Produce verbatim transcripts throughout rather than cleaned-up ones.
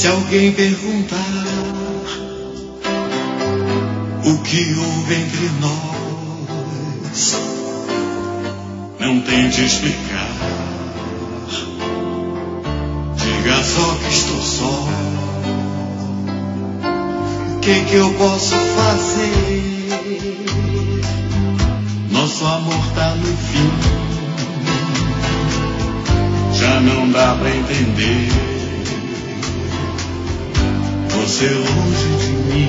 Se alguém perguntar o que houve entre nós, não tente explicar. Diga só que estou só. O que que eu posso fazer? Nosso amor tá no fim. Já não dá pra entender. Você longe de mim.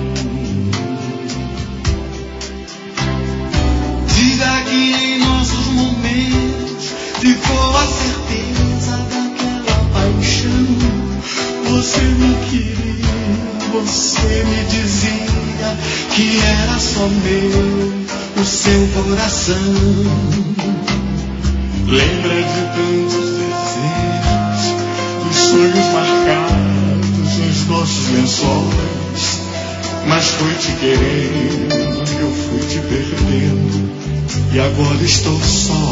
Diga que em nossos momentos ficou a certeza daquela paixão. Você me queria, você me dizia que era só meu o seu coração. Lembra de tantos desejos, dos sonhos marcados nos nossos lençóis, mas foi te querendo que eu fui te perdendo e agora estou só.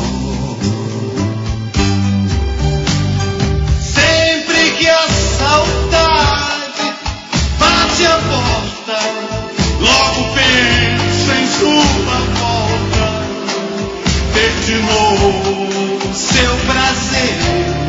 Sempre que a saudade bate a porta, logo penso em sua volta, ter de novo seu prazer.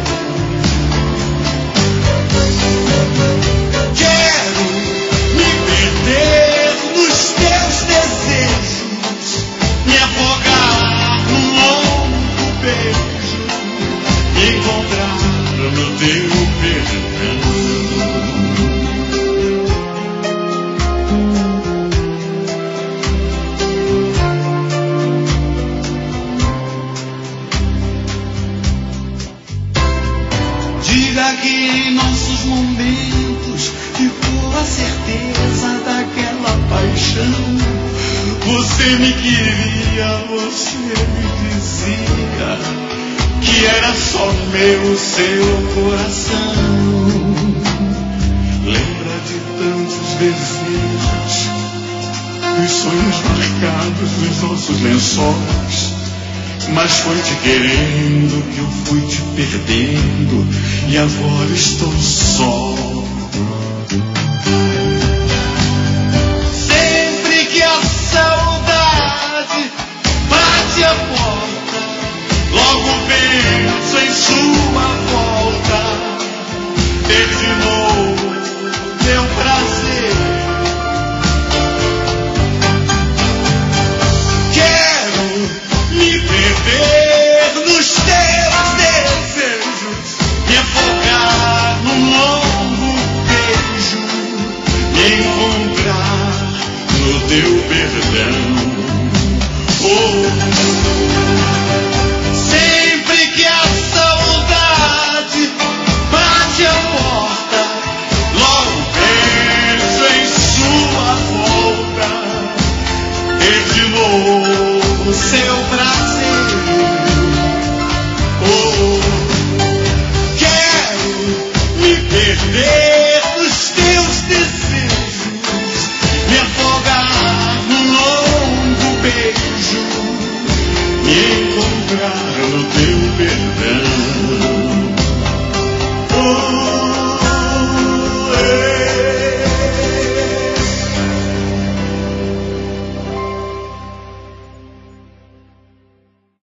Quero me perder nos teus desejos, me afogar num longo beijo, me encontrar no teu perdão. Diga que em nossos momentos ficou a certeza daquela paixão. Você me queria, você me dizia que era só meu seu coração. Lembra de tantos desejos, dos sonhos marcados nos nossos lençóis, mas foi te querendo que eu fui te perdendo e agora estou só. Sempre que a saudade bate a porta, logo penso em sua volta, ter de novo meu prazer. Me perder nos teus desejos, me afogar num longo beijo, me encontrar no teu perdão.